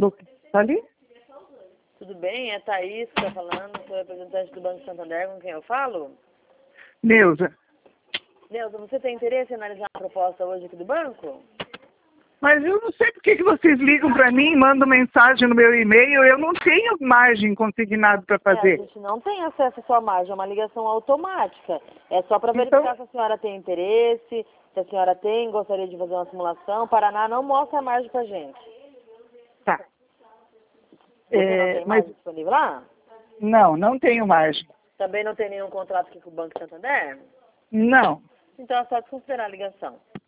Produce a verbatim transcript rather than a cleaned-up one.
Tá ali? Tudo bem? É Thaís que está falando, sou representante do Banco Santander, com quem eu falo? Neuza. Neuza, você tem interesse em analisar a proposta hoje aqui do banco? Mas eu não sei por que que vocês ligam para mim e mandam mensagem no meu e-mail. Eu não tenho margem consignado para É, a fazer. gente não tem acesso à sua margem, é uma ligação automática. É só para Então- verificar se a senhora tem interesse, se a senhora tem, gostaria de fazer uma simulação. Paraná não mostra a margem para gente. Tá. Você não É, tem mas margem disponível lá? não, não tenho margem. Também não tem nenhum contrato aqui com o Banco Santander? Não. Então é só desconsiderar a ligação.